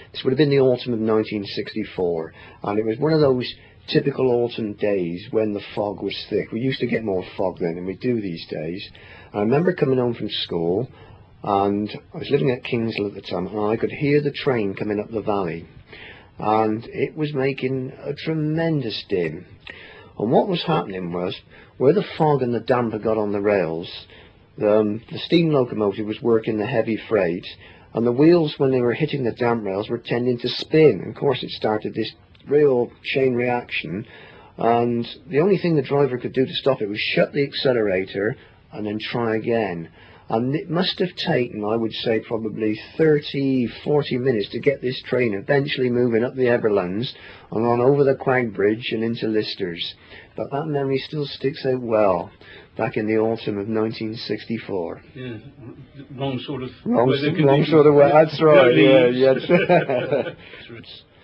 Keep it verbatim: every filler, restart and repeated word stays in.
This would have been the autumn of nineteen sixty-four, and it was one of those typical autumn days when the fog was thick. We used to get more fog then than we do these days. I remember coming home from school, and I was living at Kingsland at the time, and I could hear the train coming up the valley, and it was making a tremendous din. And what was happening was, where the fog and the damp had got on the rails, the, um, the steam locomotive was working the heavy freight, and the wheels, when they were hitting the damp rails, were tending to spin. And of course it started this real chain reaction, and the only thing the driver could do to stop it was shut the accelerator and then try again. And it must have taken, I would say, probably thirty, forty minutes to get this train eventually moving up the Everlands and on over the Quag Bridge and into Listers. But that memory still sticks out well, back in the autumn of nineteen sixty-four. Yeah, wrong sort of wrong, weather wrong sort of weather. That's right. Yeah, yes. It's